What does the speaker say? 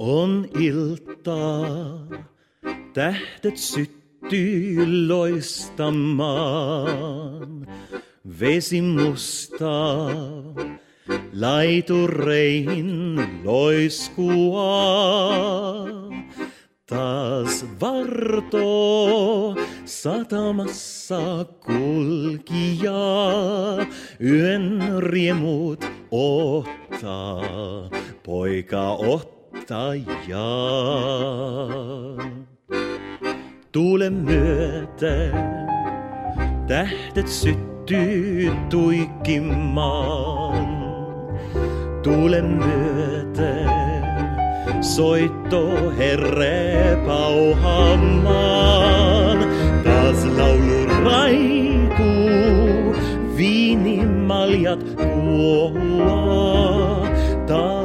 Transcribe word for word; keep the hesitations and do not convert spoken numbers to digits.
On iltaa, tähdet syttyy loistamaan. Vesi mustaa, laitureihin loiskuaa. Taas vartoo satamassa kulkijaa. Yön riemut ottaa, poika ottajaa. Tuulen myötä tähdet syttyy tuikkimaan. Tuulen myötä soitto herre pauhamaan. Taas laulu raikuu, viinimaljat kuollaa.